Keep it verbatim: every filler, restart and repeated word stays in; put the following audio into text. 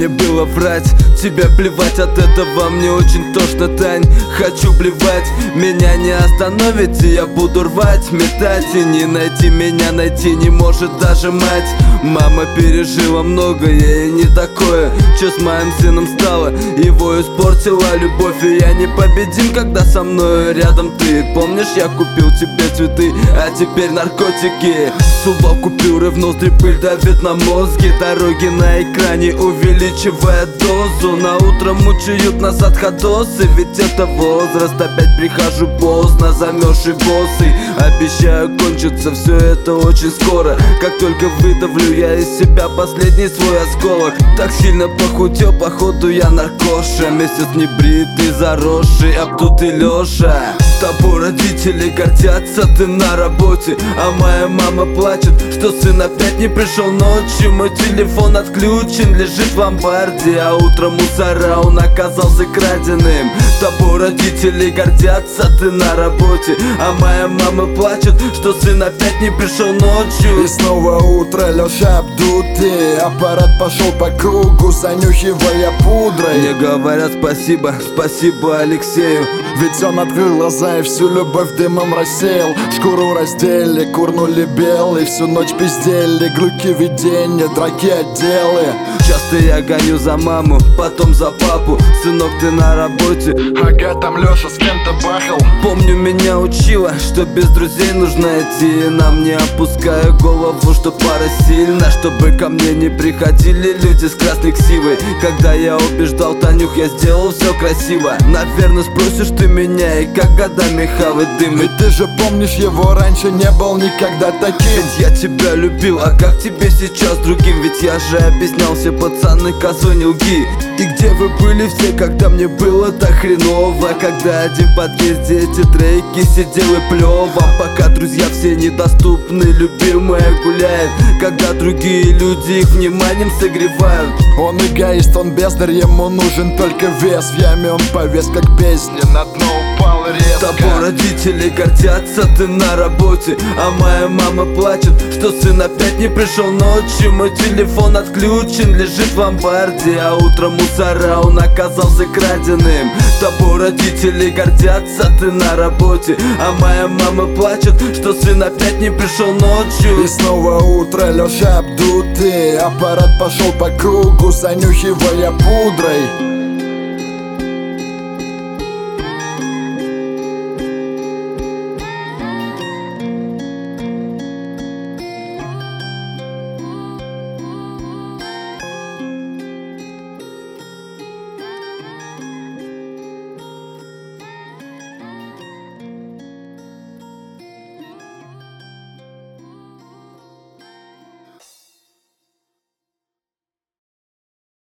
мне было врать? Тебе плевать, от этого мне очень тошно, Тань. Хочу блевать, меня не остановите, я буду рвать, метать. И не найти меня, найти не может даже мать. Мама пережила многое и не такое. Чё с моим сыном стало? Его испортила любовь, и я непобедим, когда со мной рядом ты. Помнишь, я купил тебе цветы, а теперь наркотики. Сувал купюры в ноздри, пыль давит на мозги. Дороги на экране увеличивая дозу. На утро мучают нас отходосы, ведь это возраст. Опять прихожу поздно, замерзший босый. Обещаю, кончится все это очень скоро. Как только выдавлю я из себя последний свой осколок. Так сильно похудел, походу я наркоша. Месяц не бритый, заросший, обдутый Леша. Тобой родители гордятся, ты на работе, а моя мама плачет, что сын опять не пришел ночью. Мой телефон отключен, лежит в ломбарде, а утром мусора он оказался краденым. Тобой родители гордятся, ты на работе, а моя мама плачет, что сын опять не пришел ночью. И снова утро, Леша обдутый, аппарат пошел по кругу, занюхивая пудрой. Мне говорят спасибо, спасибо Алексею, ведь он открыл глаза и всю любовь дымом рассеял. Шкуру раздели, курнули белый, всю ночь пиздели, глюки видения, драки отделы. Часто я гоню за маму, потом за папу. Сынок, ты на работе? Ага, там Леша с кем-то бахал. Помню, меня учила, что без друзей нужно идти. Нам не опуская голову, что пара сильна, чтобы ко мне не приходили люди с красной ксивой. Когда я убеждал Танюх, я сделал все красиво. Наверное, спросишь ты меня, и как годами хавать дым. Ведь ты же помнишь, его раньше не был никогда таким. Ведь я тебя любил, а как тебе сейчас другим? Ведь я же объяснял, все пацаны козой не лги. И где вы были все, когда мне было так хреново? Когда один в подъезде эти треки сидел и плёво. Пока друзья все недоступны, любимая гуляет, когда другие люди их вниманием согревают. Он эгоист, он бездарь, ему нужен только вес. В яме он повес, как песня, на дно упал резко. Тобой родители гордятся, ты на работе, а моя мама плачет, что сын опять не пришел ночью. Мой телефон отключен, лежит в ломбарде, а утром мусора он оказался краденым. Тобой родители гордятся, ты на работе, а моя мама плачет, что сын опять не пришел ночью. И снова утро, Леша обдутый, аппарат пошел по кругу, занюхивая пудрой.